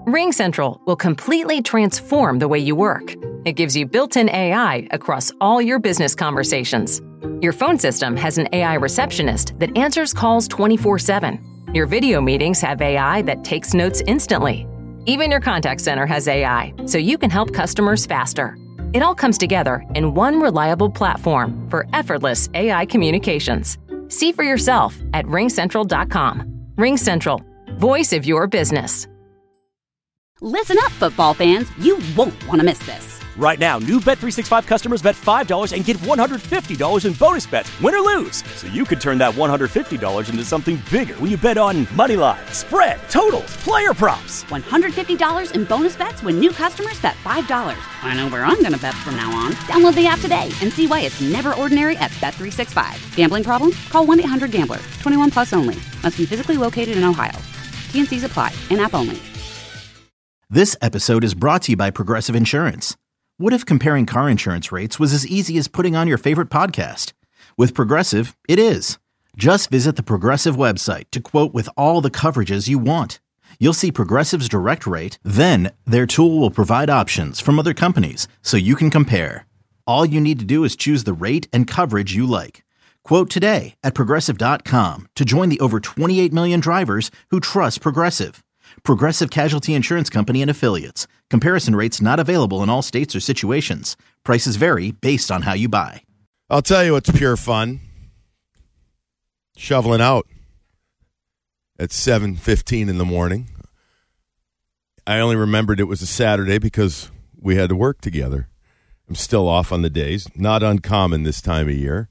RingCentral will completely transform the way you work. It gives you built-in AI across all your business conversations. Your phone system has an AI receptionist that answers calls 24/7. Your video meetings have AI that takes notes instantly. Even your contact center has AI, so you can help customers faster. It all comes together in one reliable platform for effortless AI communications. See for yourself at ringcentral.com. RingCentral, voice of your business. Listen up, football fans. You won't want to miss this. Right now, new Bet365 customers bet $5 and get $150 in bonus bets, win or lose. So you could turn that $150 into something bigger when you bet on moneyline, spread, totals, player props. $150 in bonus bets when new customers bet $5. I know where I'm going to bet from now on. Download the app today and see why it's never ordinary at Bet365. Gambling problem? Call 1-800-GAMBLER. 21 plus only. Must be physically located in Ohio. T&Cs apply. In-app only. This episode is brought to you by Progressive Insurance. What if comparing car insurance rates was as easy as putting on your favorite podcast? With Progressive, it is. Just visit the Progressive website to quote with all the coverages you want. You'll see Progressive's direct rate, then their tool will provide options from other companies so you can compare. All you need to do is choose the rate and coverage you like. Quote today at Progressive.com to join the over 28 million drivers who trust Progressive. Progressive Casualty Insurance Company and Affiliates. Comparison rates not available in all states or situations. Prices vary based on how you buy. I'll tell you what's pure fun. Shoveling out at 7:15 in the morning. I only remembered it was a Saturday because we had to work together. I'm still off on the days. Not uncommon this time of year.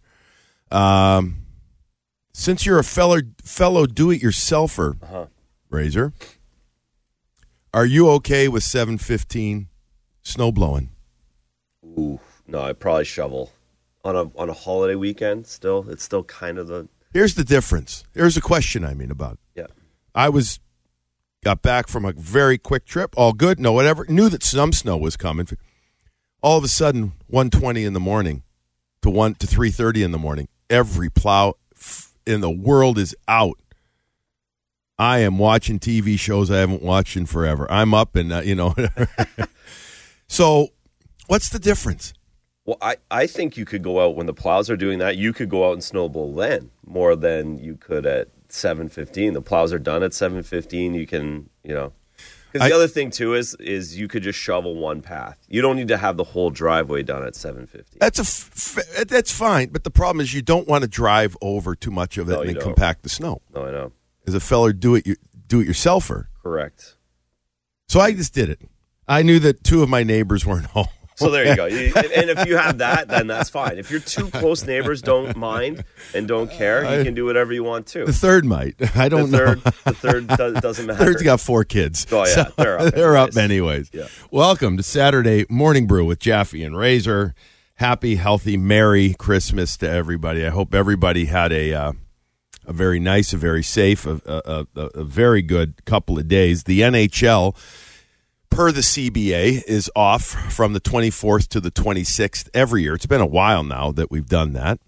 Since you're a fellow do-it-yourselfer, Razor, are you okay with 7:15 snow blowing? Ooh, no, I'd probably shovel on a holiday weekend. It's still kind of the. Here's the difference. Here's a question I mean about. Yeah, got back from a very quick trip, all good, no whatever. Knew that some snow was coming. All of a sudden, 1:20 in the morning to 3:30 in the morning, every plow in the world is out. I am watching TV shows I haven't watched in forever. I'm up and, So what's the difference? Well, I think you could go out when the plows are doing that. You could go out and snowball then more than you could at 7:15. The plows are done at 7:15. You can, Because the other thing, too, is you could just shovel one path. You don't need to have the whole driveway done at 7:15. That's fine. But the problem is you don't want to drive over too much of it and then compact the snow. No, I know. As a fellow do-it-yourselfer. Correct. So I just did it. I knew that two of my neighbors weren't home. So there you go. And if you have that, then that's fine. If your two close neighbors don't mind and don't care, you can do whatever you want too. The third might. I don't know. The third doesn't matter. Third's got 4 kids. Oh, yeah. So they're up anyways. Yeah. Welcome to Saturday Morning Brew with Jaffe and Razor. Happy, healthy, Merry Christmas to everybody. I hope everybody had a very nice, a very safe, a very good couple of days. The NHL, per the CBA, is off from the 24th to the 26th every year. It's been a while now that we've done that.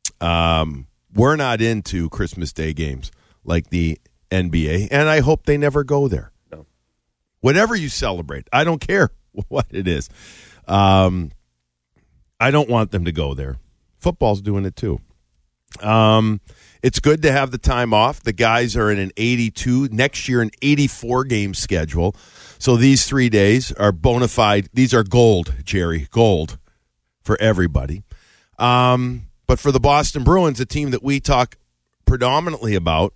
We're not into Christmas Day games like the NBA, and I hope they never go there. No. Whatever you celebrate, I don't care what it is. I don't want them to go there. Football's doing it too. It's good to have the time off. The guys are in an 82, next year an 84-game schedule. So these 3 days are bona fide. These are gold, Jerry, gold for everybody. But for the Boston Bruins, a team that we talk predominantly about,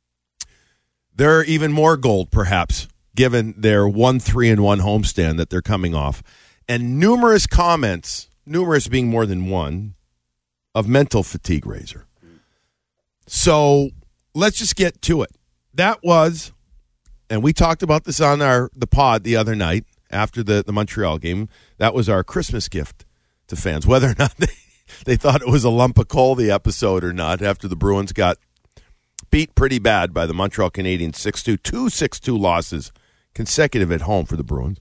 they're even more gold, perhaps, given their 1-3-1 homestand that they're coming off. And numerous comments, numerous being more than one, of mental fatigue, Razor. So let's just get to it. That was, and we talked about this on the pod the other night after the Montreal game. That was our Christmas gift to fans, whether or not they thought it was a lump of coal, the episode, or not, after the Bruins got beat pretty bad by the Montreal Canadiens 6-2, 2 6-2 losses consecutive at home for the Bruins.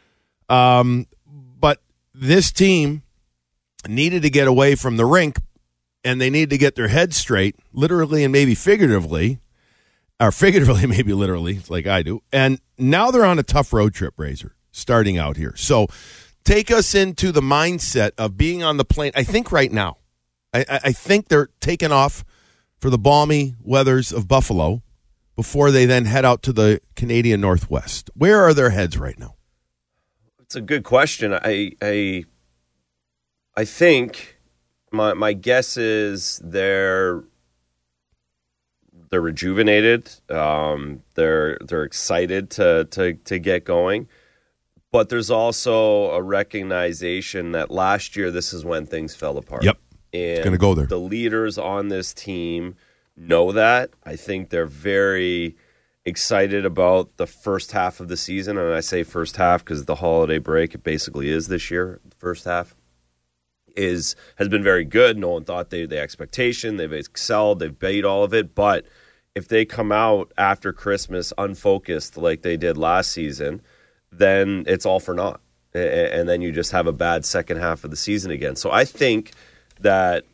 But this team needed to get away from the rink, and they needed to get their heads straight, literally and maybe figuratively, or figuratively, maybe literally, like I do. And now they're on a tough road trip, Razor, starting out here. So take us into the mindset of being on the plane. I think right now, I think they're taking off for the balmy weathers of Buffalo before they then head out to the Canadian Northwest. Where are their heads right now? It's a good question. I think my guess is they're rejuvenated. They're excited to get going. But there's also a recognition that last year this is when things fell apart. Yep. And it's going to go there. The leaders on this team know that. I think they're very excited about the first half of the season. And I say first half because the holiday break, it basically is this year. The first half has been very good. No one thought the expectation. They've excelled. They've beat all of it. But if they come out after Christmas unfocused like they did last season, then it's all for naught. And then you just have a bad second half of the season again. So I think that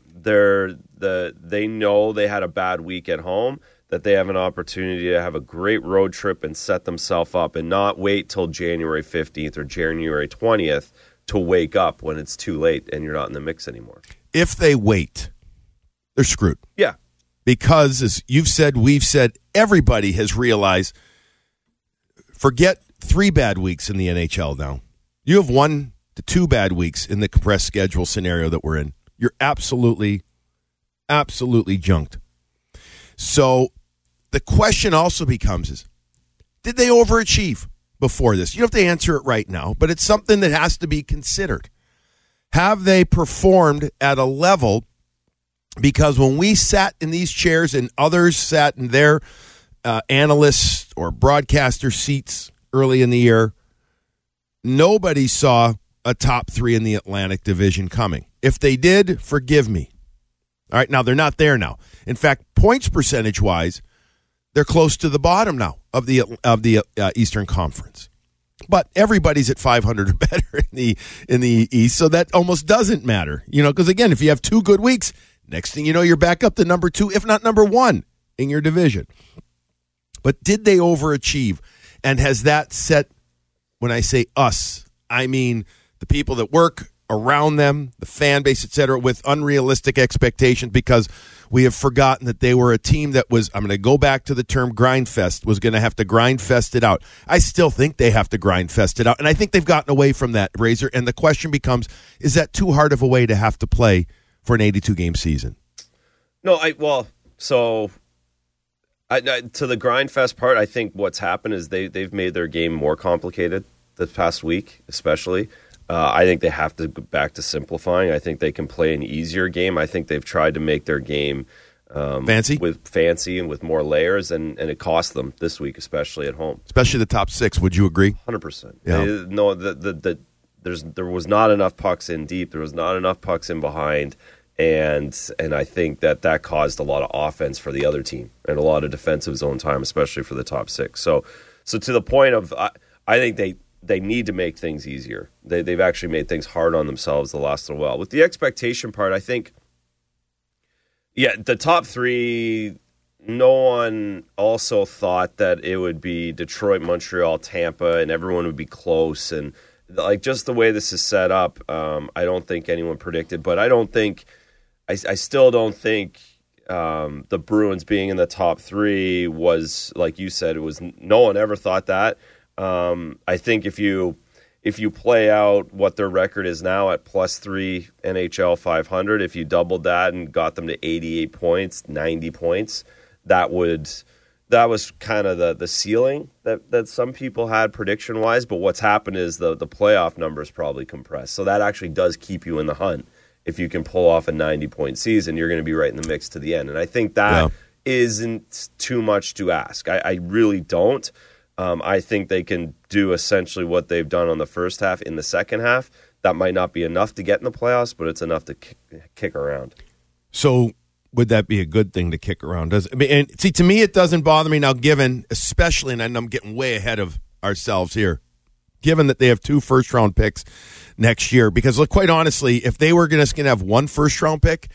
they know they had a bad week at home, that they have an opportunity to have a great road trip and set themselves up and not wait till January 15th or January 20th to wake up when it's too late and you're not in the mix anymore. If they wait, they're screwed. Yeah. Because, as you've said, we've said, everybody has realized, forget 3 bad weeks in the NHL now. You have 1 to 2 bad weeks in the compressed schedule scenario that we're in. You're absolutely junked. So the question also becomes did they overachieve before this? You don't have to answer it right now, but it's something that has to be considered. Have they performed at a level? Because when we sat in these chairs and others sat in their analyst or broadcaster seats early in the year, nobody saw a top 3 in the Atlantic Division coming. If they did, forgive me. All right, now they're not there now. In fact, points percentage-wise, they're close to the bottom now of the Eastern Conference. But everybody's at 500 or better in the East, so that almost doesn't matter. Because again, if you have 2 good weeks, next thing you know, you're back up to number 2, if not number 1 in your division. But did they overachieve? And has that set, when I say us, I mean the people that work around them, the fan base, et cetera, with unrealistic expectations, because we have forgotten that they were a team that was, I'm going to go back to the term grind fest, was going to have to grind fest it out. I still think they have to grind fest it out, and I think they've gotten away from that, Razor, and the question becomes, is that too hard of a way to have to play for an 82-game season? No, to the grind fest part, I think what's happened is they've made their game more complicated this past week, especially. I think they have to go back to simplifying. I think they can play an easier game. I think they've tried to make their game fancy and with more layers, and it cost them this week, especially at home. Especially the top 6. Would you agree? 100%. Yeah. There was not enough pucks in deep. There was not enough pucks in behind. And I think that caused a lot of offense for the other team and a lot of defensive zone time, especially for the top 6. So to the point of, I think they need to make things easier. They've actually made things hard on themselves the last little while. With the expectation part, I think, the top 3, no one also thought that it would be Detroit, Montreal, Tampa, and everyone would be close. And just the way this is set up, I don't think anyone predicted. But I still don't think the Bruins being in the top 3 was, like you said, no one ever thought that. I think if you play out what their record is now at +3 NHL 500, if you doubled that and got them to 88 points, 90 points, that was kind of the ceiling that some people had prediction-wise. But what's happened is the playoff numbers probably compressed. So that actually does keep you in the hunt. If you can pull off a 90-point season, you're going to be right in the mix to the end. And I think that isn't too much to ask. I really don't. I think they can do essentially what they've done on the first half in the second half. That might not be enough to get in the playoffs, but it's enough to kick around. So would that be a good thing to kick around? To me, it doesn't bother me now, given, especially, and I'm getting way ahead of ourselves here, given that they have 2 first-round picks next year. Because, look, quite honestly, if they were going to have 1 first-round pick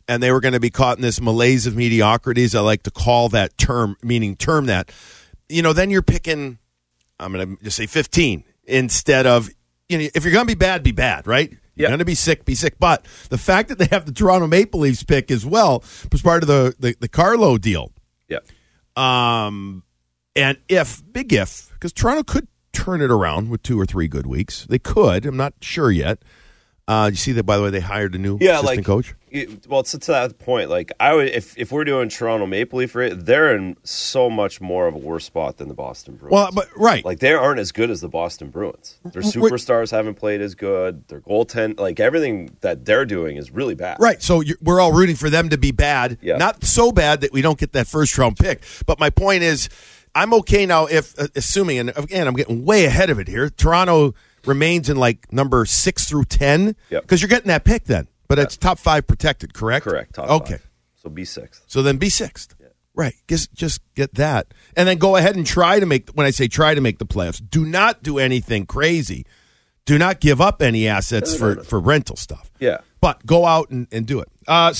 and they were going to be caught in this malaise of mediocrity, as I like to call that term, that, then you're picking, I'm going to just say 15 instead of, if you're going to be bad, right? You're going to be sick, be sick. But the fact that they have the Toronto Maple Leafs pick as well was part of the Carlo deal. Yeah. And big if, because Toronto could turn it around with 2 or 3 good weeks. They could. I'm not sure yet. You see that, by the way, they hired a new assistant coach? To that point, I would, if we're doing Toronto Maple Leaf, they're in so much more of a worse spot than the Boston Bruins. Well, but right. They aren't as good as the Boston Bruins. Their superstars haven't played as good. Their goaltend, everything that they're doing is really bad. Right, so we're all rooting for them to be bad. Yeah. Not so bad that we don't get that first-round pick. But my point is, I'm okay now if, assuming, and again, I'm getting way ahead of it here, Toronto remains in number 6 through 10, because you're getting that pick then. But it's top 5 protected, correct? Correct, top 5. So be 6th. So then be 6th. Yeah. Right, just get that. And then go ahead and try to make, when I say try to make the playoffs, do not do anything crazy. Do not give up any assets for rental stuff. Yeah. But go out and do it.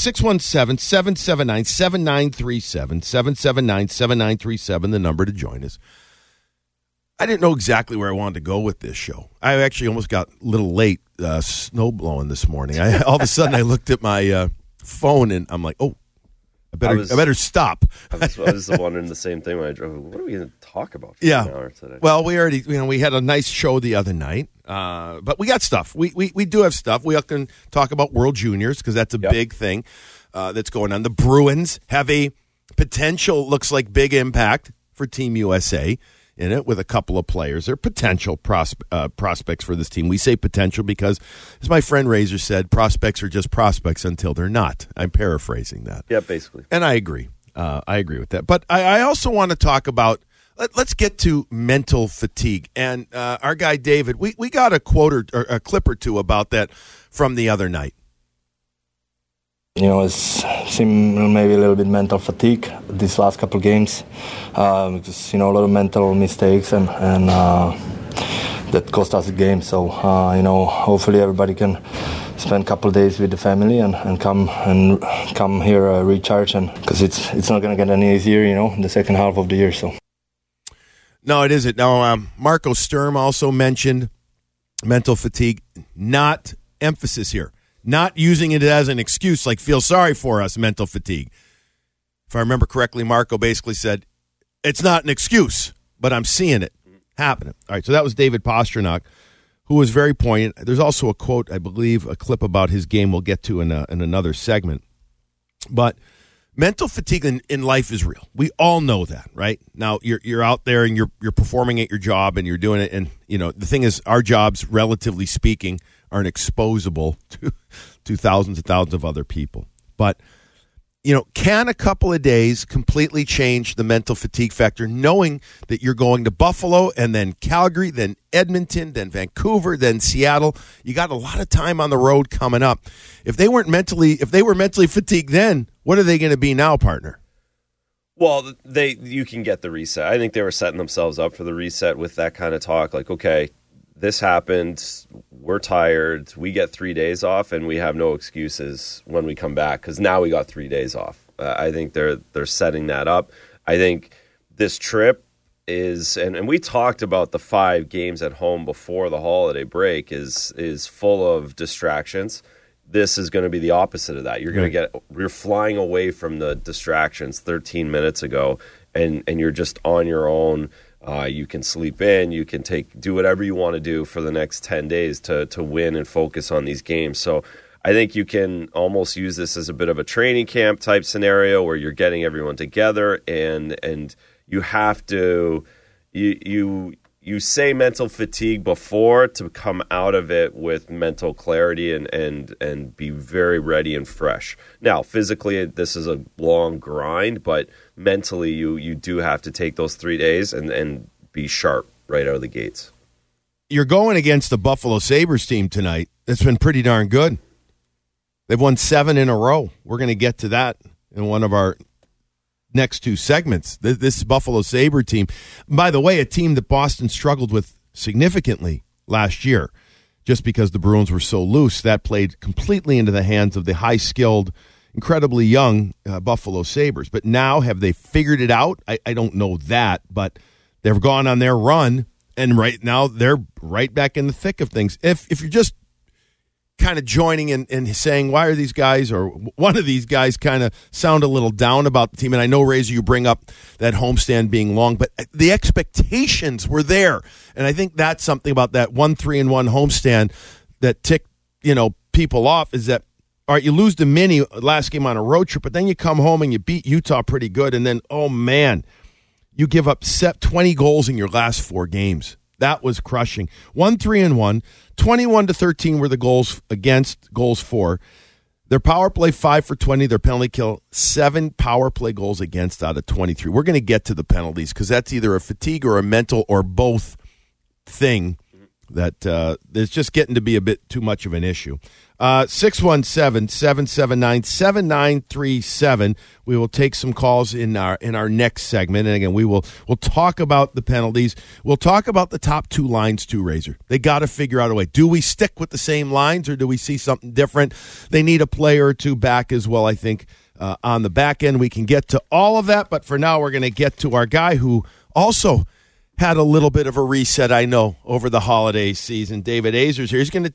617-779-7937, 779-7937, the number to join us. I didn't know exactly where I wanted to go with this show. I actually almost got a little late snow blowing this morning. All of a sudden, I looked at my phone, and I'm like, oh, I better stop. I was wondering the same thing when I drove. What are we going to talk about for an hour today? Well, we already, we had a nice show the other night, but we got stuff. We do have stuff. We can talk about World Juniors, because that's a big thing that's going on. The Bruins have a potential, looks like, big impact for Team USA in it with a couple of players. They're potential prospects for this team. We say potential because, as my friend Razor said, prospects are just prospects until they're not. I'm paraphrasing that. Yeah, basically. And I agree. I agree with that. But I also want to talk about, let's get to mental fatigue. And our guy David, we got a quote or a clip or two about that from the other night. It's seemed maybe a little bit mental fatigue these last couple of games, because a lot of mental mistakes and that cost us the game. So hopefully everybody can spend a couple of days with the family and come here recharge, and because it's not going to get any easier, in the second half of the year. So no, it isn't. Now Marco Sturm also mentioned mental fatigue, not emphasis here. Not using it as an excuse, like feel sorry for us, mental fatigue. If I remember correctly, Marco basically said, it's not an excuse, but I'm seeing it happening. All right, so that was David Pastrnak, who was very poignant. There's also a quote, I believe, a clip about his game we'll get to in another segment. But mental fatigue in life is real. We all know that, right? Now, you're out there and you're performing at your job and you're doing it. And, the thing is, our jobs, relatively speaking, aren't exposable to thousands and thousands of other people. But, can a couple of days completely change the mental fatigue factor, knowing that you're going to Buffalo and then Calgary, then Edmonton, then Vancouver, then Seattle? You got a lot of time on the road coming up. If they were mentally fatigued then, what are they going to be now, partner? Well, you can get the reset. I think they were setting themselves up for the reset with that kind of talk. Like, okay, this happened, we're tired, we get 3 days off, and we have no excuses when we come back because now we got 3 days off. I think they're setting that up. I think this trip is, and we talked about the 5 games at home before the holiday break, is full of distractions. This is going to be the opposite of that. You're flying away from the distractions 13 minutes ago, and you're just on your own. You can sleep in. You can do whatever you want to do for the next 10 days to win and focus on these games. So I think you can almost use this as a bit of a training camp type scenario where you're getting everyone together, and you have to you say mental fatigue before to come out of it with mental clarity and be very ready and fresh. Now, physically, this is a long grind, but mentally, you do have to take those 3 days and be sharp right out of the gates. You're going against the Buffalo Sabres team tonight. It's been pretty darn good. They've won 7 in a row. We're going to get to that in one of our next 2 segments. This Buffalo Sabre team, by the way, a team that Boston struggled with significantly last year just because the Bruins were so loose. That played completely into the hands of the high-skilled, incredibly young Buffalo Sabres. But now, have they figured it out? I don't know that, but they've gone on their run, and right now they're right back in the thick of things. If you're just kind of joining and saying, why are these guys or one of these guys kind of sound a little down about the team, and I know, Razor, you bring up that homestand being long, but the expectations were there, and I think that's something about that 1-3-1 homestand that ticked people off, is that, all right, you lose the mini last game on a road trip, but then you come home and you beat Utah pretty good, and then, oh man, you give up 20 goals in your last 4 games. That was crushing. 1-3-1, 21-13 were the goals against, goals for. Their power play 5 for 20. Their penalty kill 7 power play goals against out of 23. We're going to get to the penalties because that's either a fatigue or a mental or both thing that is just getting to be a bit too much of an issue. 617-779-7937. We will take some calls in our next segment, and again, we'll talk about the penalties. We'll talk about the top 2 lines too, Razor. They got to figure out a way. Do we stick with the same lines, or do we see something different? They need a player or two back as well, I think, on the back end. We can get to all of that, but for now, we're going to get to our guy who also had a little bit of a reset, I know, over the holiday season. David Azers here. He's going to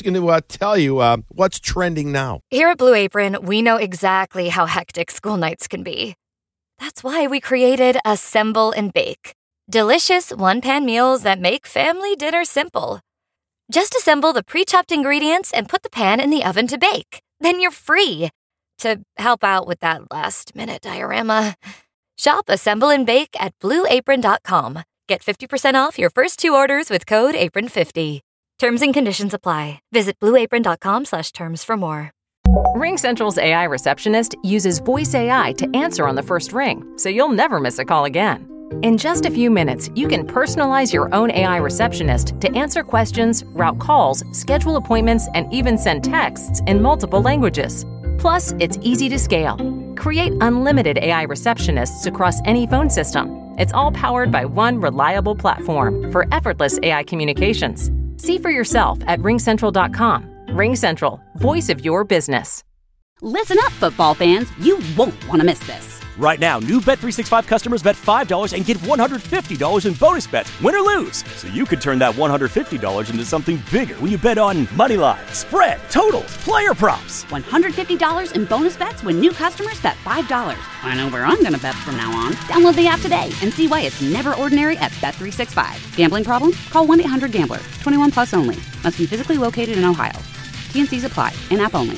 tell you what's trending now. Here at Blue Apron, we know exactly how hectic school nights can be. That's why we created Assemble and Bake. Delicious one-pan meals that make family dinner simple. Just assemble the pre-chopped ingredients and put the pan in the oven to bake. Then you're free to help out with that last-minute diorama. Shop Assemble and Bake at BlueApron.com. Get 50% off your first 2 orders with code APRON50. Terms and conditions apply. Visit blueapron.com/terms for more. RingCentral's AI receptionist uses voice AI to answer on the first ring, so you'll never miss a call again. In just a few minutes, you can personalize your own AI receptionist to answer questions, route calls, schedule appointments, and even send texts in multiple languages. Plus, it's easy to scale. Create unlimited AI receptionists across any phone system. It's all powered by one reliable platform for effortless AI communications. See for yourself at ringcentral.com. RingCentral, voice of your business. Listen up, football fans. You won't want to miss this. Right now, new Bet365 customers bet $5 and get $150 in bonus bets, win or lose. So you could turn that $150 into something bigger when you bet on money line, spread, totals, player props. $150 in bonus bets when new customers bet $5. I know where I'm going to bet from now on. Download the app today and see why it's never ordinary at Bet365. Gambling problem? Call 1-800-GAMBLER. 21 plus only. Must be physically located in Ohio. T&Cs apply. In-app only.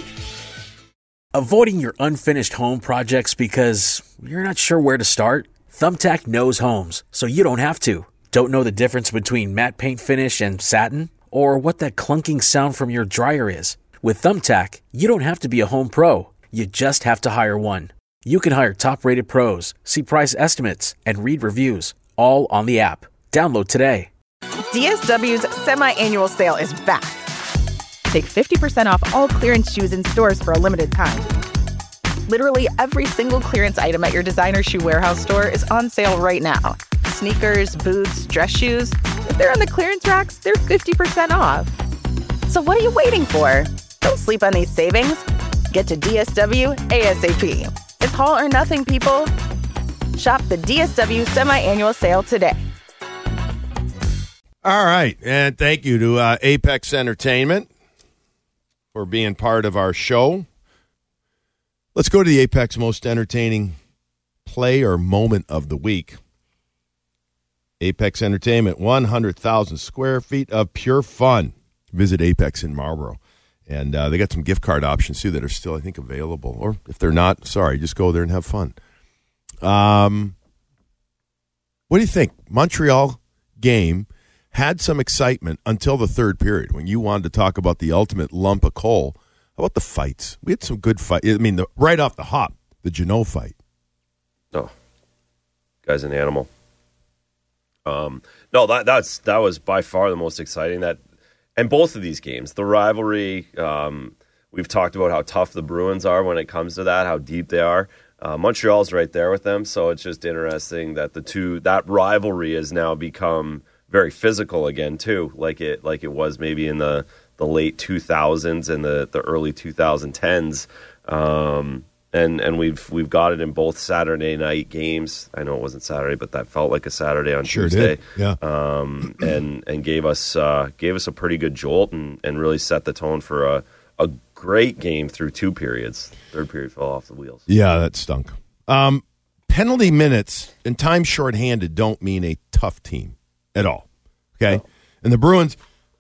Avoiding your unfinished home projects because you're not sure where to start? Thumbtack knows homes, so you don't have to. Don't know the difference between matte paint finish and satin? Or what that clunking sound from your dryer is? With Thumbtack, you don't have to be a home pro. You just have to hire one. You can hire top-rated pros, see price estimates, and read reviews, all on the app. Download today. DSW's semi-annual sale is back. Take 50% off all clearance shoes in stores for a limited time. Literally every single clearance item at your designer shoe warehouse store is on sale right now. Sneakers, boots, dress shoes. If they're on the clearance racks, they're 50% off. So what are you waiting for? Don't sleep on these savings. Get to DSW ASAP. It's haul or nothing, people. Shop the DSW semi-annual sale today. All right, and thank you to Apex Entertainment for being part of our show. Let's go to the Apex most entertaining play or moment of the week. Apex Entertainment, 100,000 square feet of pure fun. Visit Apex in Marlboro. And they got some gift card options, too, that are still, I think, available. Or if they're not, sorry, just go there and have fun. What do you think? Montreal game had some excitement until the third period when you wanted to talk about the ultimate lump of coal. How about the fights? We had some good fights. I mean, right off the hop, the Janot fight. Oh, guy's an animal. No, that was by far the most exciting. And both of these games, the rivalry. We've talked about how tough the Bruins are when it comes to that, how deep they are. Montreal's right there with them, so it's just interesting that that rivalry has now become very physical again too, like it was maybe in the late 2000s and the early 2010s. And we've got it in both Saturday night games. I know it wasn't Saturday, but that felt like a Saturday on Tuesday. Did. Yeah. And gave us a pretty good jolt and really set the tone for a great game through 2 periods. Third period fell off the wheels. Yeah, that stunk. Penalty minutes and time shorthanded don't mean a tough team at all. Okay? No. And the Bruins,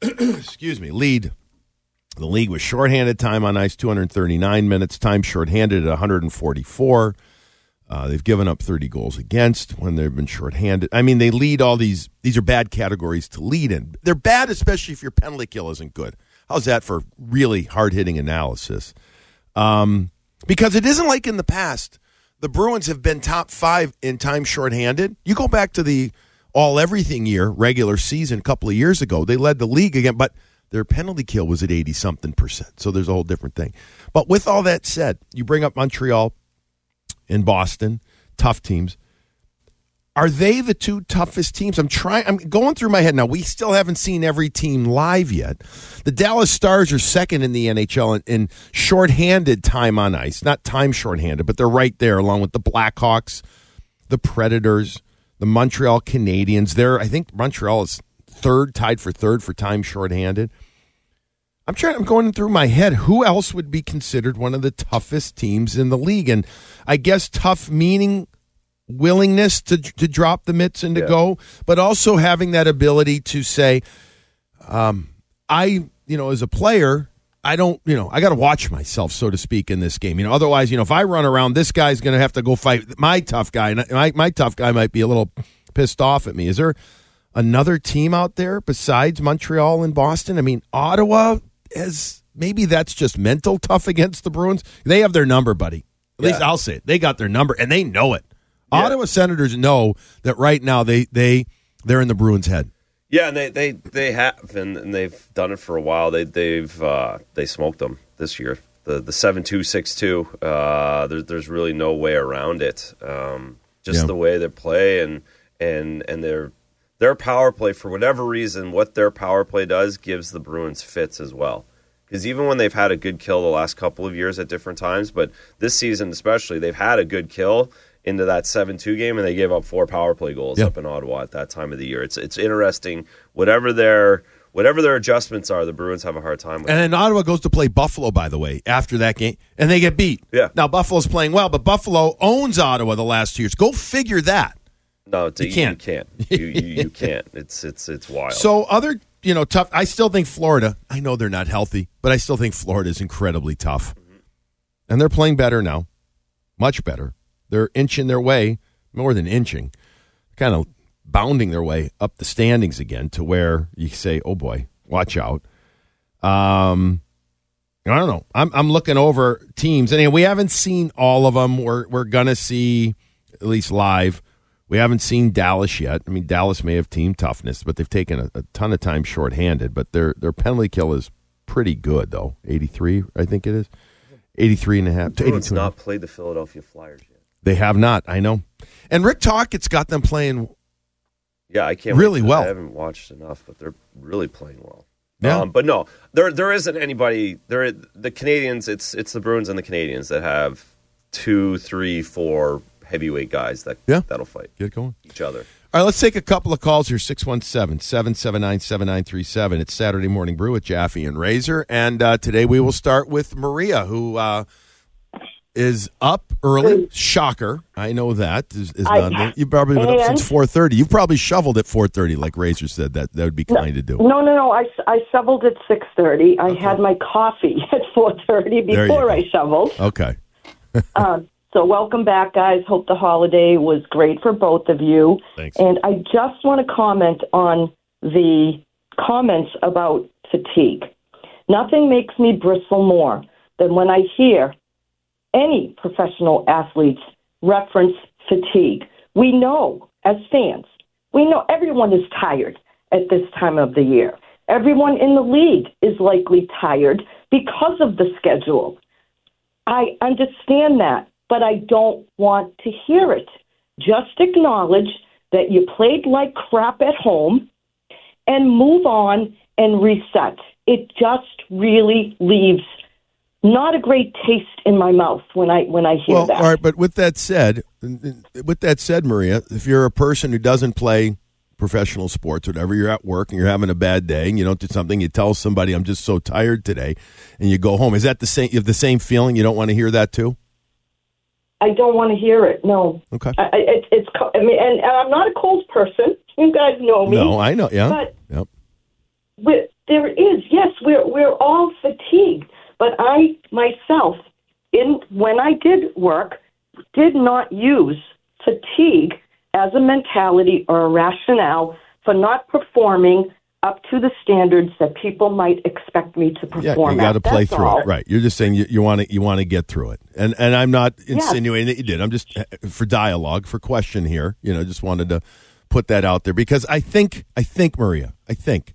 lead the league with shorthanded time on ice, 239 minutes, time shorthanded at 144. They've given up 30 goals against when they've been shorthanded. I mean, they lead all these are bad categories to lead in. They're bad, especially if your penalty kill isn't good. How's that for really hard-hitting analysis? Because it isn't like in the past. The Bruins have been top 5 in time shorthanded. You go back to the all-everything year, regular season, a couple of years ago. They led the league again, but their penalty kill was at 80-something%. So there's a whole different thing. But with all that said, you bring up Montreal and Boston, tough teams. Are they the 2 toughest teams? I'm going through my head now. We still haven't seen every team live yet. The Dallas Stars are second in the NHL in shorthanded time on ice. Not time shorthanded, but they're right there along with the Blackhawks, the Predators, the Montreal Canadiens. I think Montreal is tied for third for time shorthanded. I'm going through my head. Who else would be considered one of the toughest teams in the league? And I guess tough meaning willingness to drop the mitts and to go, but also having that ability to say, as a player, I got to watch myself, so to speak, in this game. Otherwise, if I run around, this guy's going to have to go fight my tough guy. And my tough guy might be a little pissed off at me. Is there another team out there besides Montreal and Boston? I mean, Ottawa maybe that's just mental tough against the Bruins. They have their number, buddy. At least I'll say it. They got their number, and they know it. Yeah. Ottawa Senators know that right now they're in the Bruins' head. Yeah, and they have, and they've done it for a while. They smoked them this year. The 7-2, 6-2. There's really no way around it. The way they play and their power play, for whatever reason, what their power play does gives the Bruins fits as well. Because even when they've had a good kill the last couple of years at different times, but this season especially, they've had a good kill into that 7-2 game, and they gave up 4 power play goals up in Ottawa at that time of the year. It's interesting. Whatever their adjustments are, the Bruins have a hard time with. And then Ottawa goes to play Buffalo, by the way, after that game, and they get beat. Yeah. Now Buffalo's playing well, but Buffalo owns Ottawa the last 2 years. Go figure that. No, you can't. You can't. It's wild. So other tough. I still think Florida. I know they're not healthy, but I still think Florida is incredibly tough, and they're playing better now, much better. They're inching their way, more than inching, kind of bounding their way up the standings again to where you say, "Oh boy, watch out." I don't know. I'm looking over teams, and we haven't seen all of them. We're gonna see at least live. We haven't seen Dallas yet. I mean, Dallas may have team toughness, but they've taken a ton of time shorthanded. But their penalty kill is pretty good, though. 83, I think it is. 83.5 to 82. It's not played the Philadelphia Flyers yet. They have not, I know. And Rick Tocchet's got them playing I can't really well. I haven't watched enough, but they're really playing well. Yeah. But no, there isn't anybody. The Canadians, it's the Bruins and the Canadians that have 2, 3, 4 heavyweight guys that'll fight. Get going. Each other. All right, let's take a couple of calls here. 617-779-7937. It's Saturday Morning Brew with Jaffe and Razor. And today we will start with Maria, who is up early. Shocker. I know that. You've probably been up since 4:30. You've probably shoveled at 4:30, like Razor said. That would be kind to do. No. I shoveled at 6:30. I had my coffee at 4:30 before I shoveled. Okay. So welcome back, guys. Hope the holiday was great for both of you. Thanks. And I just want to comment on the comments about fatigue. Nothing makes me bristle more than when I hear any professional athletes reference fatigue. We know, as fans, everyone is tired at this time of the year. Everyone in the league is likely tired because of the schedule. I understand that, but I don't want to hear it. Just acknowledge that you played like crap at home and move on and reset. It just really leaves not a great taste in my mouth when I hear that. All right, but with that said, Maria, if you're a person who doesn't play professional sports, whatever, you're at work and you're having a bad day and you don't do something, you tell somebody, I'm just so tired today, and you go home. Is that the same? You have the same feeling? You don't want to hear that too? I don't want to hear it. No. Okay. And I'm not a cold person. You guys know me. No, I know. Yeah. But there is, yes, we're all fatigued. But I myself, when I did work, did not use fatigue as a mentality or a rationale for not performing up to the standards that people might expect me to perform. Yeah, you got to play through it, right? You're just saying you want to get through it, and I'm not insinuating that you did. I'm just for dialogue, for question here. Just wanted to put that out there because I think Maria, I think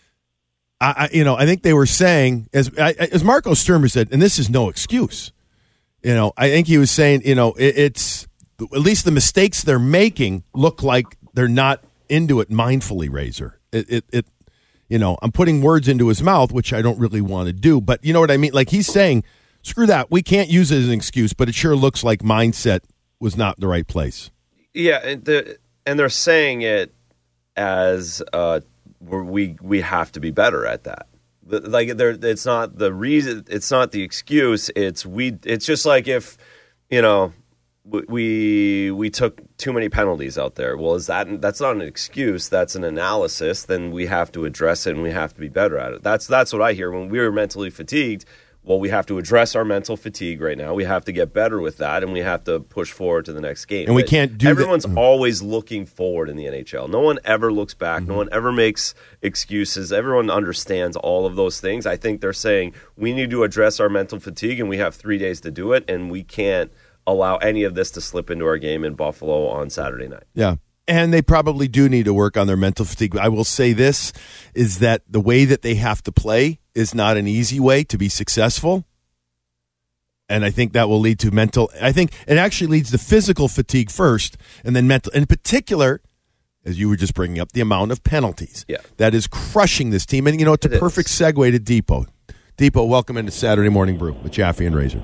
they were saying as Marco Sturmer said, and this is no excuse. I think he was saying, it's at least the mistakes they're making look like they're not into it mindfully, Razor. I'm putting words into his mouth, which I don't really want to do, but you know what I mean? Like he's saying, screw that. We can't use it as an excuse, but it sure looks like mindset was not in the right place. Yeah. And they're saying it as, we have to be better at that. Like it's not the reason, it's not the excuse. It's just like if, we took too many penalties out there. Well, that's not an excuse. That's an analysis. Then we have to address it and we have to be better at it. That's what I hear when we were mentally fatigued. Well, we have to address our mental fatigue right now. We have to get better with that, and we have to push forward to the next game. And we can't do that. Everyone's always looking forward in the NHL. No one ever looks back. No one ever makes excuses. Everyone understands all of those things. I think they're saying we need to address our mental fatigue, and we have 3 days to do it, and we can't allow any of this to slip into our game in Buffalo on Saturday night. Yeah. And they probably do need to work on their mental fatigue. I will say this, is that the way that they have to play is not an easy way to be successful. And I think that will lead to mental. I think it actually leads to physical fatigue first and then mental. In particular, as you were just bringing up, the amount of penalties. Yeah. That is crushing this team. And, it's a perfect segue to Depot. Depot, welcome into Saturday Morning Brew with Jaffe and Razor.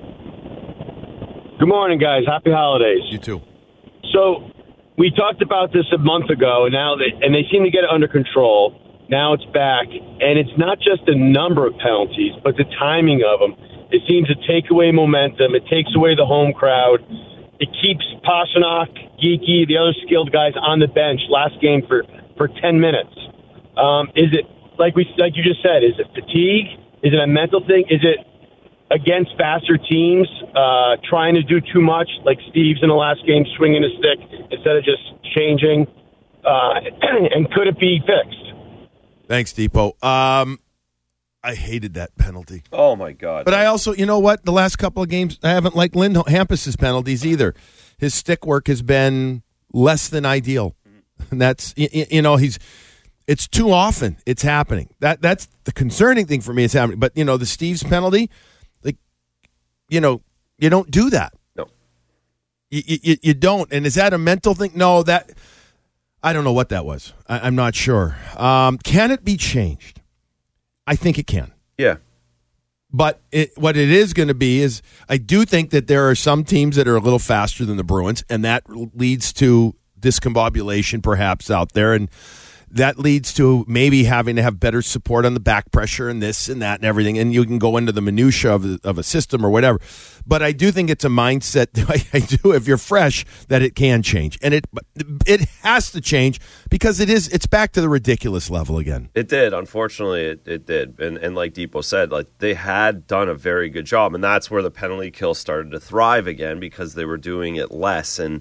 Good morning, guys. Happy holidays. You too. So we talked about this a month ago, and they seem to get it under control. Now it's back, and it's not just the number of penalties, but the timing of them. It seems to take away momentum. It takes away the home crowd. It keeps Pastrnak, Geeky, the other skilled guys on the bench last game for 10 minutes. Is it like you just said? Is it fatigue? Is it a mental thing? Is it against faster teams trying to do too much, like Steve's in the last game swinging a stick instead of just changing? And could it be fixed? Thanks, Depot. I hated that penalty. Oh, my God. But I also, you know what? The last couple of games, I haven't liked Hampus's penalties either. His stick work has been less than ideal. And that's, it's too often it's happening. That's the concerning thing for me. It's happening. But, the Steve's penalty, you don't do that. No. You don't. And is that a mental thing? No, I don't know what that was. I'm not sure. Can it be changed? I think it can. Yeah. But what it is going to be is I do think that there are some teams that are a little faster than the Bruins, and that leads to discombobulation perhaps out there, and that leads to maybe having to have better support on the back pressure and this and that and everything, and you can go into the minutia of a system or whatever. But I do think it's a mindset, I do, if you're fresh, that it can change. And it has to change because it's back to the ridiculous level again. It did. Unfortunately, it did. And like Depot said, they had done a very good job, and that's where the penalty kill started to thrive again because they were doing it less, and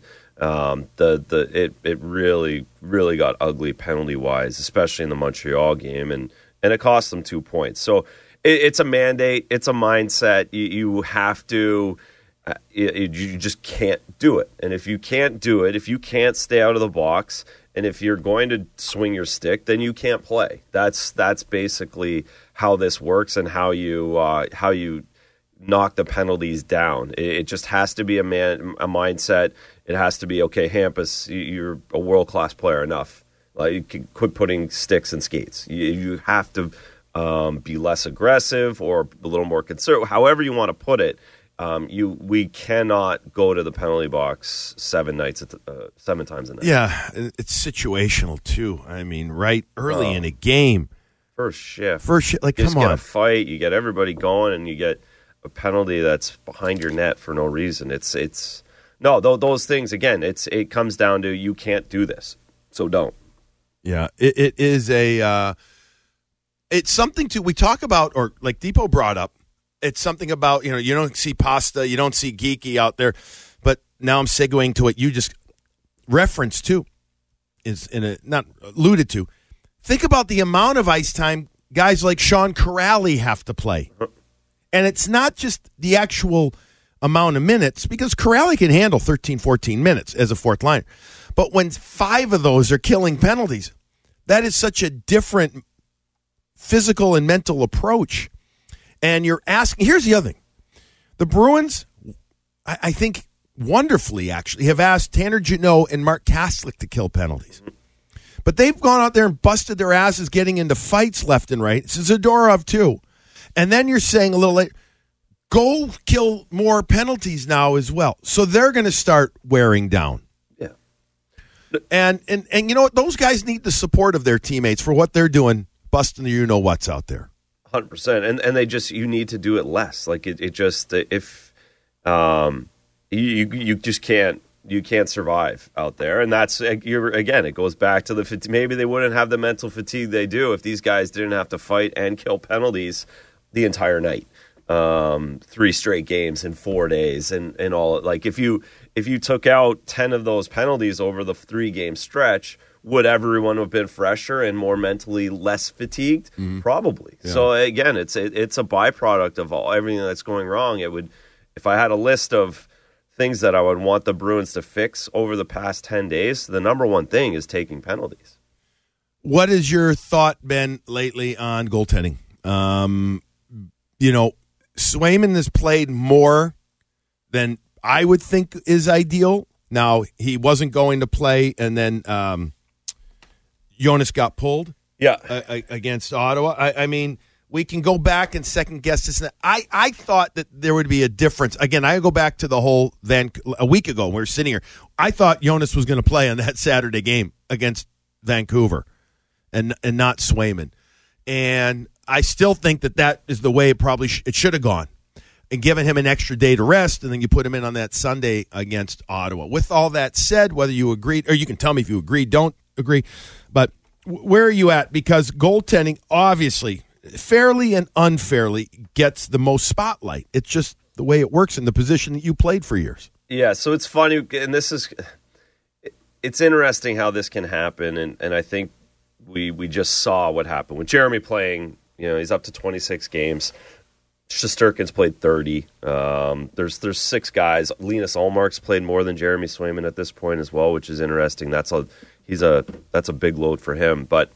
it really got ugly penalty wise, especially in the Montreal game, and it cost them 2 points. So it's a mandate, it's a mindset. You have to, you just can't do it. And if you can't do it, if you can't stay out of the box, and if you're going to swing your stick, then you can't play. That's basically how this works and how you knock the penalties down. It just has to be a mindset. It has to be, okay, Hampus, you're a world-class player enough. You can quit putting sticks and skates. You have to be less aggressive or a little more conservative, however you want to put it. We cannot go to the penalty box 7 times a night. Yeah, it's situational too. I mean, right early in a game, first shift, like, you come on, get a fight, you get everybody going, and you get a penalty that's behind your net for no reason. It's no, those things again. It comes down to you can't do this, so don't. Yeah, it is it's something we talk about, or like Depot brought up. It's something about, you don't see Pasta, you don't see Geeky out there, but now I'm segueing to what you just referenced to, not alluded to. Think about the amount of ice time guys like Sean Corrali have to play. And it's not just the actual amount of minutes, because Corrali can handle 13, 14 minutes as a fourth liner. But when 5 of those are killing penalties, that is such a different physical and mental approach. And you're asking, here's the other thing. The Bruins, I think wonderfully actually, have asked Tanner Jeannot and Mark Kaslick to kill penalties. But they've gone out there and busted their asses getting into fights left and right. Zadorov too. And then you're saying a little later, go kill more penalties now as well. So they're going to start wearing down. Yeah. And you know what? Those guys need the support of their teammates for what they're doing, busting the you-know-what's out there. 100%, and they just, you need to do it less. Like it just, if you just can't survive out there, and that's again, it goes back to the maybe they wouldn't have the mental fatigue they do if these guys didn't have to fight and kill penalties the entire night, 3 straight games in 4 days, and all. Like if you took out 10 of those penalties over the 3-game stretch, would everyone have been fresher and more mentally less fatigued? Mm-hmm. Probably. Yeah. So again, it's a byproduct of everything that's going wrong. It would, if I had a list of things that I would want the Bruins to fix over the past 10 days, the number one thing is taking penalties. What is your thought, Ben, lately on goaltending? Swayman has played more than I would think is ideal. Now, he wasn't going to play, and then Jonas got pulled against Ottawa. I mean, we can go back and second guess this. I thought that there would be a difference. Again, I go back to the whole a week ago when we were sitting here. I thought Jonas was going to play on that Saturday game against Vancouver and not Swayman. And I still think that is the way it should have gone. And given him an extra day to rest, and then you put him in on that Sunday against Ottawa. With all that said, whether you agreed, or you can tell me if you agree, don't agree, but where are you at? Because goaltending, obviously, fairly and unfairly, gets the most spotlight. It's just the way it works in the position that you played for years. Yeah, so it's funny, and it's interesting how this can happen, and I think we just saw what happened with Jeremy playing. He's up to 26 games. Shesterkin's played 30. There's 6 guys. Linus Ullmark's played more than Jeremy Swayman at this point as well, which is interesting. That's a big load for him. But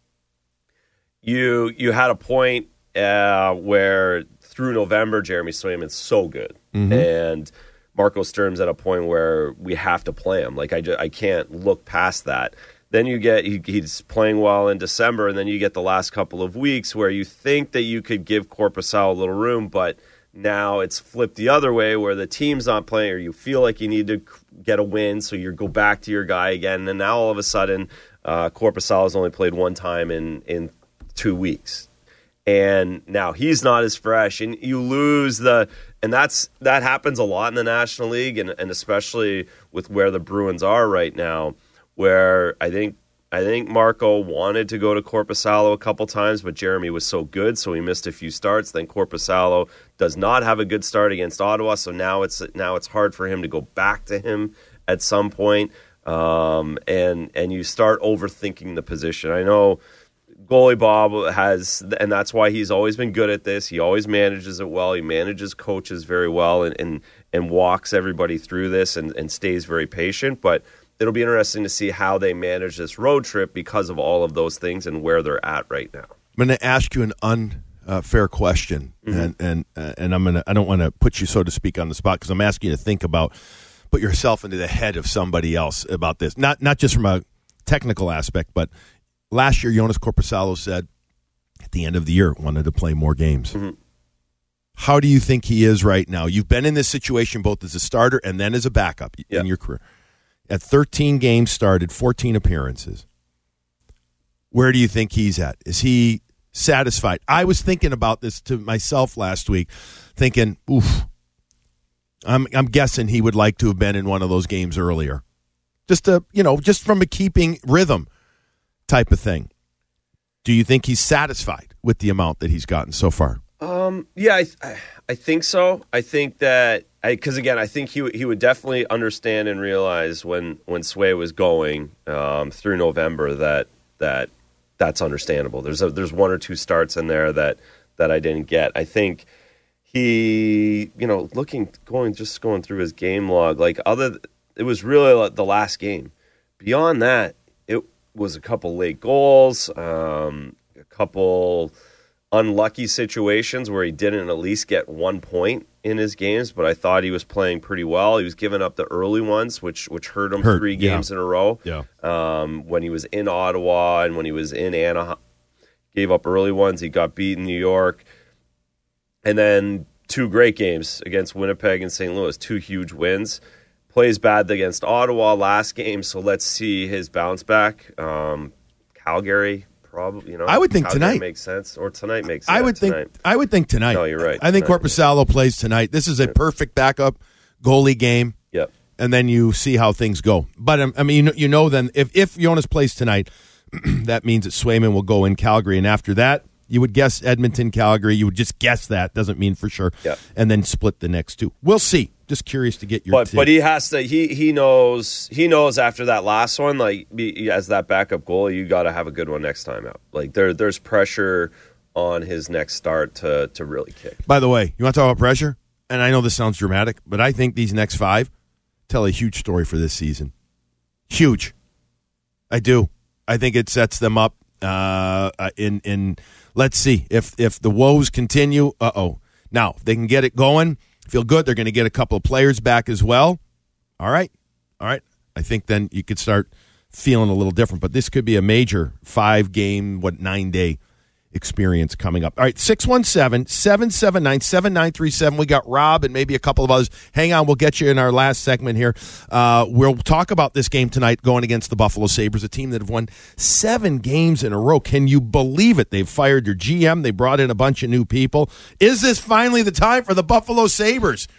you had a point where through November Jeremy Swayman's so good, and Marco Sturm's at a point where we have to play him. Like I can't look past that. Then you get he's playing well in December, and then you get the last couple of weeks where you think that you could give Korpisalo a little room, but now it's flipped the other way where the team's not playing, or you feel like you need to get a win, so you go back to your guy again. And now all of a sudden, Korpisalo's only played 1 time in 2 weeks, and now he's not as fresh, and you lose and that happens a lot in the National League, and especially with where the Bruins are right now. Where I think Marco wanted to go to Korpisalo a couple times, but Jeremy was so good, so he missed a few starts. Then Korpisalo does not have a good start against Ottawa, so now it's hard for him to go back to him at some point, and you start overthinking the position. I know goalie Bob has, and that's why he's always been good at this. He always manages it well. He manages coaches very well, and walks everybody through this, and stays very patient, but it'll be interesting to see how they manage this road trip because of all of those things and where they're at right now. I'm going to ask you an unfair question, and I don't want to put you, so to speak, on the spot, because I'm asking you to put yourself into the head of somebody else about this. Not just from a technical aspect, but last year Jonas Korpisalo said at the end of the year wanted to play more games. Mm-hmm. How do you think he is right now? You've been in this situation both as a starter and then as a backup in your career. At 13 games started, 14 appearances. Where do you think he's at? Is he satisfied? I was thinking about this to myself last week, thinking, oof, I'm guessing he would like to have been in one of those games earlier. Just from a keeping rhythm type of thing. Do you think he's satisfied with the amount that he's gotten so far? Yeah, I think so. I think that because again, I think he would definitely understand and realize when Sway was going through November that's understandable. There's one or two starts in there that I didn't get. I think he, going through his game log, it was really the last game. Beyond that, it was a couple late goals, a couple unlucky situations where he didn't at least get 1 point in his games, but I thought he was playing pretty well. He was giving up the early ones, which hurt him 3 games in a row. Yeah. When he was in Ottawa and when he was in Anaheim, gave up early ones. He got beat in New York. And then 2 great games against Winnipeg and St. Louis, 2 huge wins. Plays bad against Ottawa last game, so let's see his bounce back. Calgary, probably. I would think Calgary tonight makes sense, or tonight makes sense. I would think tonight. No, you're right. I think Korpisalo plays tonight. This is a perfect backup goalie game. Yep. And then you see how things go. But then if Jonas plays tonight, that means that Swayman will go in Calgary, and after that, you would guess Edmonton, Calgary. You would just guess that. Doesn't mean for sure. Yep. And then split the next 2. We'll see. Just curious to get your but he has to. He knows after that last one, as that backup goalie, you got to have a good one next time out. There's pressure on his next start to really kick. By the way, you want to talk about pressure? And I know this sounds dramatic, but I think these next 5 tell a huge story for this season. Huge. I do. I think it sets them up in let's see if the woes continue. Now they can get it going. Feel good. They're going to get a couple of players back as well. All right. I think then you could start feeling a little different. But this could be a major 5-game, 9-day experience coming up. All right, 617-779-7937. We got Rob and maybe a couple of others. Hang on, we'll get you in our last segment here. We'll talk about this game tonight going against the Buffalo Sabres, a team that have won 7 games in a row. Can you believe it? They've fired their GM. They brought in a bunch of new people. Is this finally the time for the Buffalo Sabres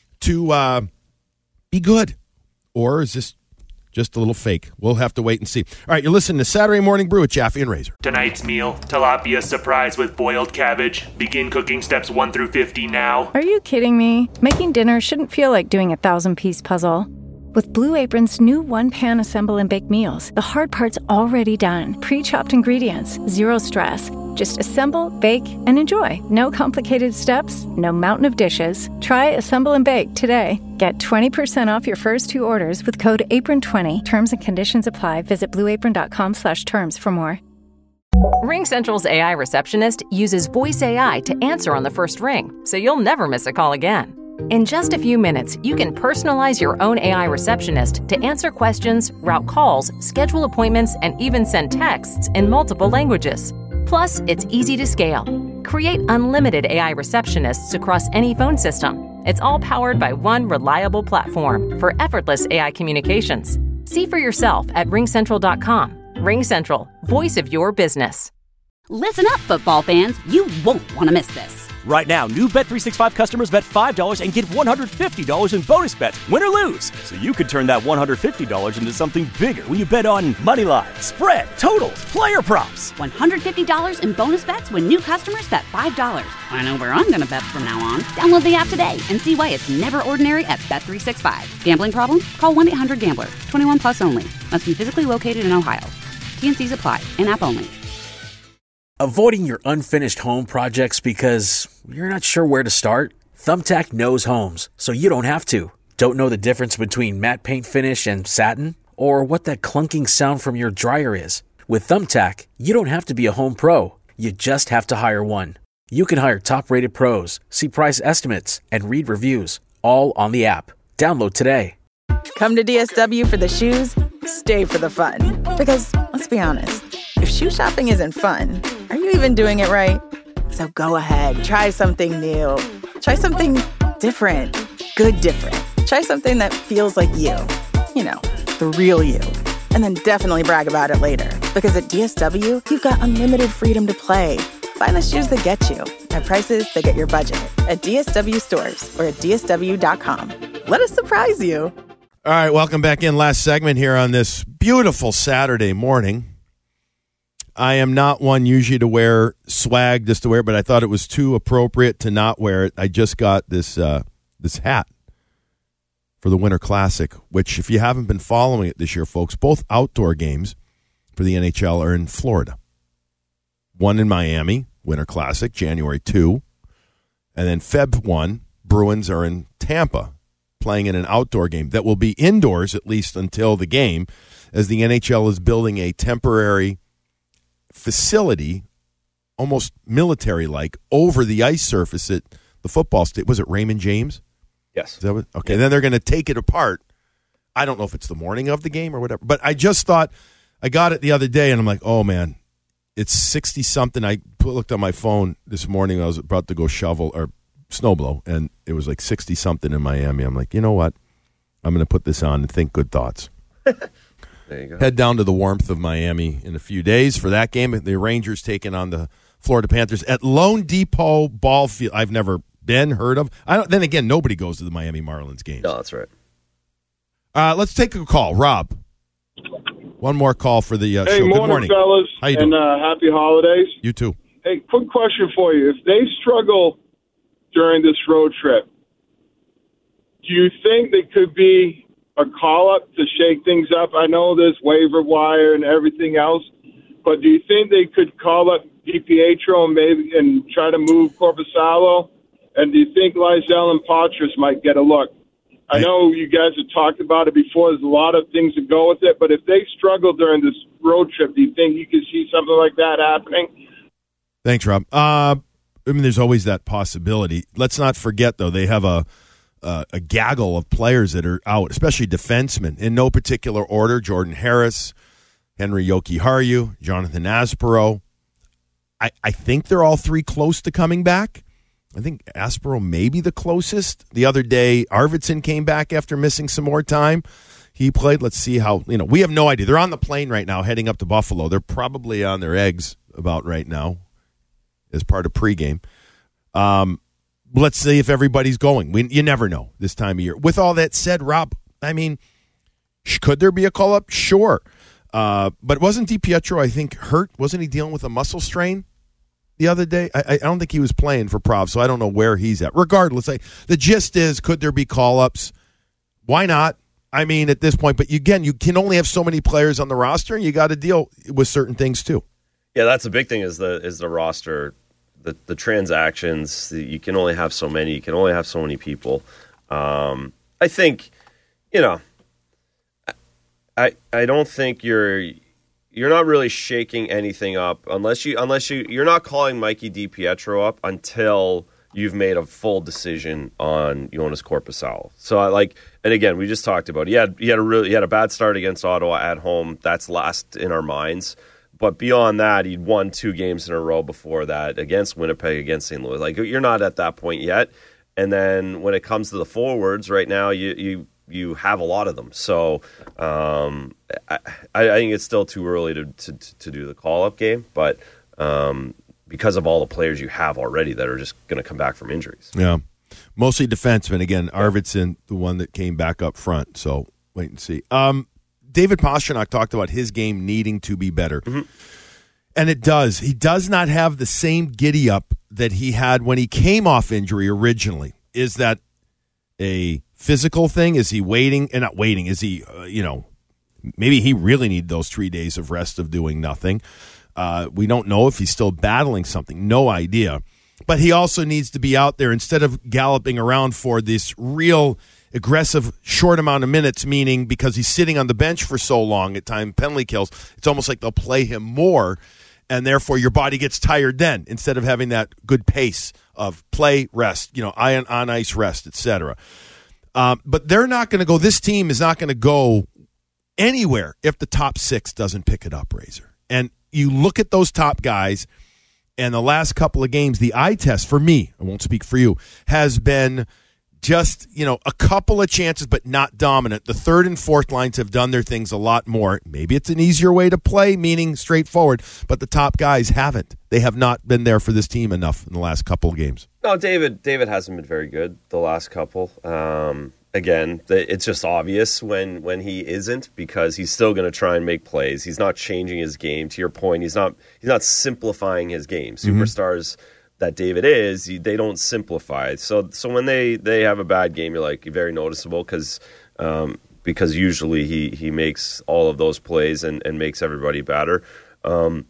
to be good? Or is this just a little fake? We'll have to wait and see. All right, you're listening to Saturday Morning Brew with Jaffe and Razor. Tonight's meal, tilapia surprise with boiled cabbage. Begin cooking steps 1 through 50 now. Are you kidding me? Making dinner shouldn't feel like doing a 1,000-piece puzzle. With Blue Apron's new one-pan assemble and bake meals, the hard part's already done. Pre-chopped ingredients, zero stress. Just assemble, bake, and enjoy. No complicated steps, no mountain of dishes. Try Assemble and Bake today. Get 20% off your first 2 orders with code APRON20. Terms and conditions apply. Visit blueapron.com/terms for more. RingCentral's AI receptionist uses voice AI to answer on the first ring, so you'll never miss a call again. In just a few minutes, you can personalize your own AI receptionist to answer questions, route calls, schedule appointments, and even send texts in multiple languages. Plus, it's easy to scale. Create unlimited AI receptionists across any phone system. It's all powered by one reliable platform for effortless AI communications. See for yourself at ringcentral.com. RingCentral, voice of your business. Listen up, football fans. You won't want to miss this. Right now, new Bet365 customers bet $5 and get $150 in bonus bets, win or lose. So you could turn that $150 into something bigger when you bet on moneyline, spread, totals, player props. $150 in bonus bets when new customers bet $5. I know where I'm going to bet from now on. Download the app today and see why it's never ordinary at Bet365. Gambling problem? Call 1-800-GAMBLER. 21 plus only. Must be physically located in Ohio. T&Cs apply. In-app only. Avoiding your unfinished home projects because you're not sure where to start? Thumbtack knows homes, so you don't have to. Don't know the difference between matte paint finish and satin? Or what that clunking sound from your dryer is? With Thumbtack, you don't have to be a home pro. You just have to hire one. You can hire top-rated pros, see price estimates, and read reviews, all on the app. Download today. Come to DSW for the shoes, stay for the fun. Because, let's be honest, if shoe shopping isn't fun, are you even doing it right? So go ahead, try something new. Try something different. Good different. Try something that feels like you. You know, the real you. And then definitely brag about it later. Because at DSW, you've got unlimited freedom to play. Find the shoes that get you at prices that get your budget at DSW stores or at DSW.com. Let us surprise you. All right, welcome back in. Last segment here on this beautiful Saturday morning. I am not one usually to wear swag just to wear it, but I thought it was too appropriate to not wear it. I just got this hat for the Winter Classic, which if you haven't been following it this year, folks, both outdoor games for the NHL are in Florida. One in Miami, Winter Classic, January 2. And then Feb 1, Bruins are in Tampa playing in an outdoor game that will be indoors at least until the game, as the NHL is building a temporary facility, almost military-like, over the ice surface at the football stadium. Was it Raymond James? Yes. Is that what? Okay, then they're going to take it apart. I don't know if it's the morning of the game or whatever, but I just thought, I got it the other day, and I'm like, oh, man, it's 60-something. I looked on my phone this morning. I was about to go shovel or snowblow, and it was like 60-something in Miami. I'm like, you know what? I'm going to put this on and think good thoughts. There you go. Head down to the warmth of Miami in a few days for that game. The Rangers taking on the Florida Panthers at Lone Depot Ball Field. I've never been, heard of. Then again, nobody goes to the Miami Marlins games. No, that's right. Let's take a call. Rob, one more call for the show. Good morning, fellas. How you doing? And happy holidays. You too. Hey, quick question for you. If they struggle during this road trip, do you think they could be a call-up to shake things up? I know there's waiver wire and everything else, but do you think they could call up DiPietro and try to move Korpisalo? And do you think Lysell and Patras might get a look? I know you guys have talked about it before. There's a lot of things that go with it, but if they struggle during this road trip, do you think you could see something like that happening? Thanks, Rob. I mean, there's always that possibility. Let's not forget, though, they have a gaggle of players that are out, especially defensemen, in no particular order. Jordan Harris, Henry Jokiharju, Jonathan Aspero. I think they're all three close to coming back. I think Aspero may be the closest. The other day, Arvidsson came back after missing some more time. He played. Let's see how, we have no idea. They're on the plane right now heading up to Buffalo. They're probably on their eggs about right now as part of pregame. Let's see if everybody's going. You never know this time of year. With all that said, Rob, I mean, could there be a call-up? Sure. But wasn't DiPietro, I think, hurt? Wasn't he dealing with a muscle strain the other day? I don't think he was playing for Prov, so I don't know where he's at. Regardless, the gist is, could there be call-ups? Why not? I mean, at this point. But again, you can only have so many players on the roster, and you got to deal with certain things too. Yeah, that's the big thing is the roster. The transactions, you can only have so many. You can only have so many people. I think, I don't think you're not really shaking anything up unless you're not calling Mikey DiPietro up until you've made a full decision on Jonas Korpisalo. So and again, we just talked about it. He had a bad start against Ottawa at home. That's last in our minds. But beyond that, he'd won 2 games in a row before that against Winnipeg, against St. Louis. You're not at that point yet. And then when it comes to the forwards, right now you have a lot of them. So I think it's still too early to do the call-up game. But because of all the players you have already that are just going to come back from injuries. Yeah, mostly defensemen. Again, Arvidsson, the one that came back up front. So wait and see. David Pastrnak talked about his game needing to be better. Mm-hmm. And it does. He does not have the same giddy-up that he had when he came off injury originally. Is that a physical thing? Is he waiting? And not waiting. Is he, maybe he really needs those 3 days of rest of doing nothing. We don't know if he's still battling something. No idea. But he also needs to be out there instead of galloping around for this real aggressive short amount of minutes, meaning because he's sitting on the bench for so long at time penalty kills, it's almost like they'll play him more, and therefore your body gets tired then instead of having that good pace of play, rest, on ice rest, etc. But they're not going to go, this team is not going to go anywhere if the top 6 doesn't pick it up, Razor. And you look at those top guys, And the last couple of games, the eye test for me, I won't speak for you, has been just, a couple of chances, but not dominant. The third and fourth lines have done their things a lot more. Maybe it's an easier way to play, meaning straightforward, but the top guys haven't. They have not been there for this team enough in the last couple of games. No, David hasn't been very good the last couple. Again, it's just obvious when he isn't, because he's still going to try and make plays. He's not changing his game. To your point, he's not simplifying his game. Superstars that David is, they don't simplify. So when they have a bad game, you're like, very noticeable, because usually he makes all of those plays and makes everybody better. When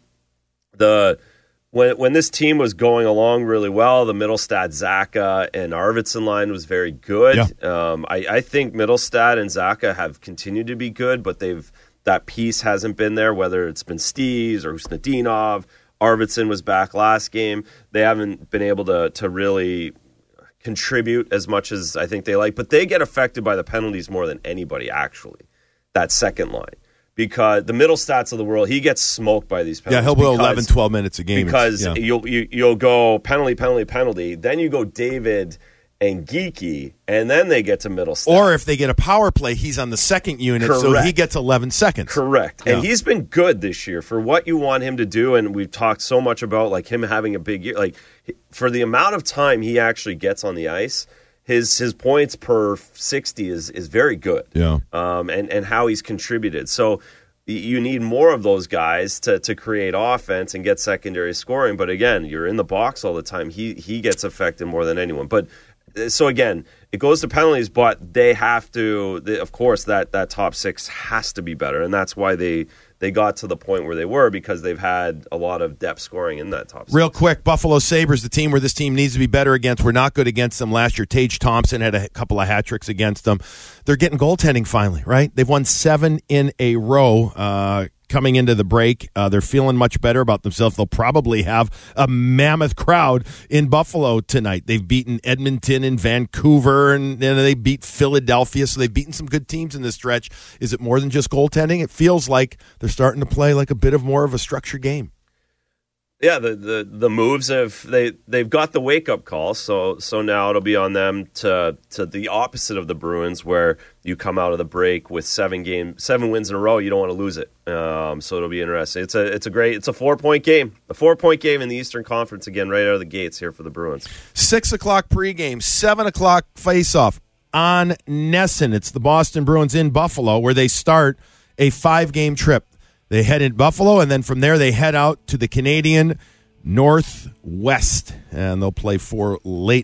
this team was going along really well, the Middlestad, Zacha, and Arvidsson line was very good. Yeah. I think Middlestad and Zacha have continued to be good, but that piece hasn't been there, whether it's been Steves or Husnudinov. Arvidsson was back last game. They haven't been able to really contribute as much as I think they like, but they get affected by the penalties more than anybody, actually, that second line. Because the Middlestads of the world, he gets smoked by these penalties. Yeah, he'll go 11, 12 minutes a game. Because you'll go penalty, then you go David and Geeky, and then they get to Middlestad. Or if they get a power play, he's on the second unit, Correct. So he gets 11 seconds. Correct. Yeah. And he's been good this year for what you want him to do, and we've talked so much about him having a big year. For the amount of time he actually gets on the ice, his points per 60 is very good. Yeah. And how he's contributed. So you need more of those guys to create offense and get secondary scoring. But again, you're in the box all the time. He gets affected more than anyone. But so again, it goes to penalties, but they have to. Of course, that top six has to be better, and that's why they got to the point where they were, because they've had a lot of depth scoring in that top six. Real quick, Buffalo Sabres, the team where this team needs to be better against. We're not good against them last year. Tage Thompson had a couple of hat tricks against them. They're getting goaltending finally, right? They've won 7 in a row. Coming into the break, they're feeling much better about themselves. They'll probably have a mammoth crowd in Buffalo tonight. They've beaten Edmonton and Vancouver, and they beat Philadelphia, so they've beaten some good teams in this stretch. Is it more than just goaltending? It feels like they're starting to play like a bit of more of a structured game. Yeah, the moves they've got the wake up call, so now it'll be on them to the opposite of the Bruins, where you come out of the break with 7 wins in a row. You don't want to lose it, so it'll be interesting. It's a 4-point game, in the Eastern Conference again, right out of the gates here for the Bruins. 6 o'clock pregame, 7 o'clock faceoff on Nesson. It's the Boston Bruins in Buffalo, where they start a 5-game trip. They head in Buffalo, and then from there they head out to the Canadian Northwest, and they'll play 4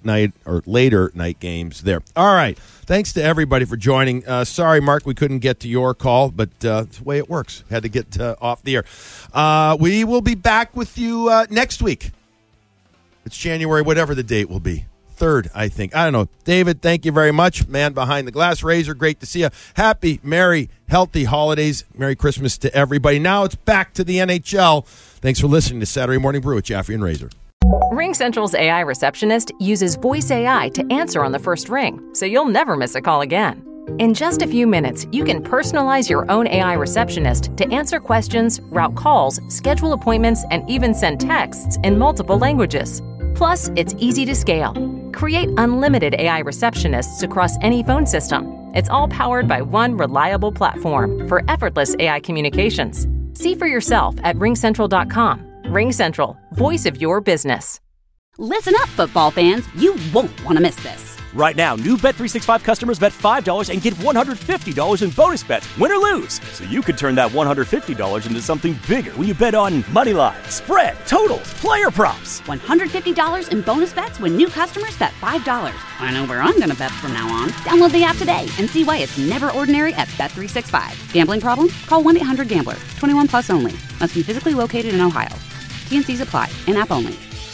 later night games there. All right. Thanks to everybody for joining. Sorry, Mark, we couldn't get to your call, but it's the way it works. Had to get off the air. We will be back with you next week. It's January, whatever the date will be. 3rd, I think. I don't know. David, thank you very much. Man behind the glass. Razor, great to see you. Happy, merry, healthy holidays. Merry Christmas to everybody. Now it's back to the NHL. Thanks for listening to Saturday Morning Brew with Jaffrey and Razor. RingCentral's AI receptionist uses voice AI to answer on the first ring, so you'll never miss a call again. In just a few minutes, you can personalize your own AI receptionist to answer questions, route calls, schedule appointments, and even send texts in multiple languages. Plus, it's easy to scale. Create unlimited AI receptionists across any phone system. It's all powered by one reliable platform for effortless AI communications. See for yourself at ringcentral.com. RingCentral, voice of your business. Listen up, football fans. You won't want to miss this. Right now, new Bet365 customers bet $5 and get $150 in bonus bets, win or lose. So you could turn that $150 into something bigger when you bet on moneyline, spread, totals, player props. $150 in bonus bets when new customers bet $5. I know where I'm going to bet from now on. Download the app today and see why it's never ordinary at Bet365. Gambling problem? Call 1-800-GAMBLER. 21 plus only. Must be physically located in Ohio. T&Cs apply. In-app only.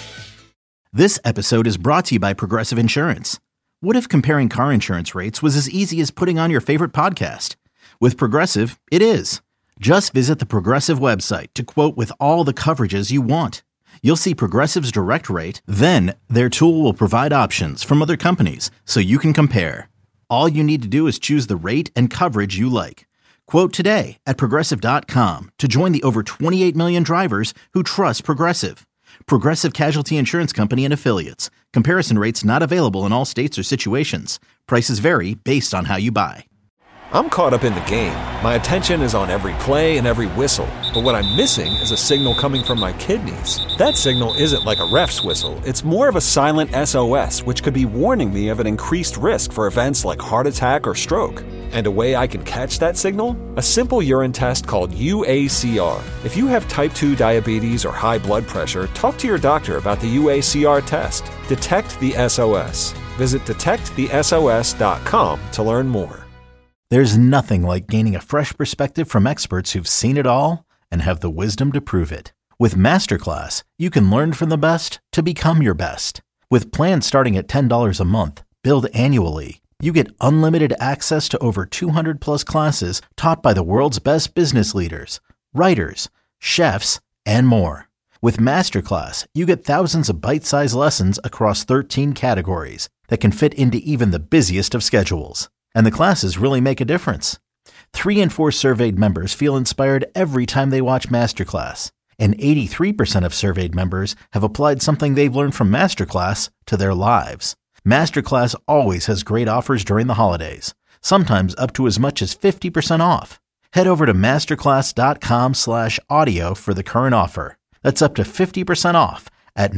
This episode is brought to you by Progressive Insurance. What if comparing car insurance rates was as easy as putting on your favorite podcast? With Progressive, it is. Just visit the Progressive website to quote with all the coverages you want. You'll see Progressive's direct rate, then their tool will provide options from other companies so you can compare. All you need to do is choose the rate and coverage you like. Quote today at Progressive.com to join the over 28 million drivers who trust Progressive. Progressive Casualty Insurance Company and Affiliates. Comparison rates not available in all states or situations. Prices vary based on how you buy. I'm caught up in the game. My attention is on every play and every whistle. But what I'm missing is a signal coming from my kidneys. That signal isn't like a ref's whistle. It's more of a silent SOS, which could be warning me of an increased risk for events like heart attack or stroke. And a way I can catch that signal? A simple urine test called UACR. If you have type 2 diabetes or high blood pressure, talk to your doctor about the UACR test. Detect the SOS. Visit detectthesos.com to learn more. There's nothing like gaining a fresh perspective from experts who've seen it all and have the wisdom to prove it. With Masterclass, you can learn from the best to become your best. With plans starting at $10 a month, billed annually, you get unlimited access to over 200 plus classes taught by the world's best business leaders, writers, chefs, and more. With Masterclass, you get thousands of bite-sized lessons across 13 categories that can fit into even the busiest of schedules. And the classes really make a difference. 3 in 4 surveyed members feel inspired every time they watch Masterclass. And 83% of surveyed members have applied something they've learned from Masterclass to their lives. Masterclass always has great offers during the holidays, sometimes up to as much as 50% off. Head over to masterclass.com/audio for the current offer. That's up to 50% off at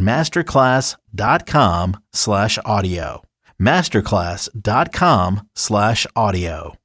masterclass.com/audio. masterclass.com/audio.